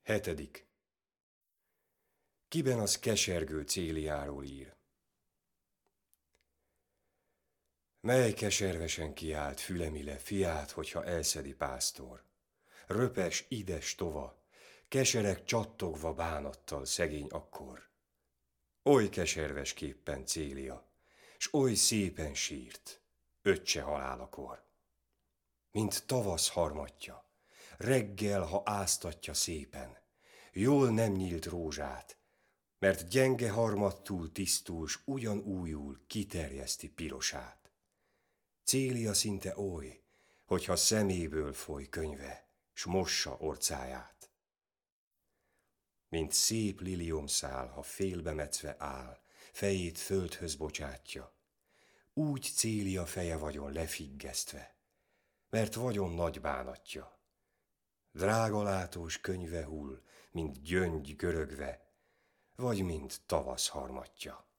7. Kiben az kesergő Céliáról ír? Mely keservesen kiált Fülemile fiát, hogyha elszedi pásztor? Röpes, ides tova, kesereg csattogva bánattal szegény akkor. Oly keserves képpen Célia, s oly szépen sírt, öccse halálakor. Mint tavasz harmatja, reggel, ha áztatja szépen, jól nem nyílt rózsát, mert gyenge harmattól tisztul, s ugyanújul kiterjeszti pirosát. Célia szinte oly, hogyha szeméből foly könyve, s mossa orcáját. Mint szép liliomszál, ha félbemetszve áll, fejét földhöz bocsátja, úgy Célia feje vagyon lefiggesztve, mert vagyon nagy bánatja. Drágalátós könyve hull, mint gyöngy görögve, vagy mint tavasz harmatja.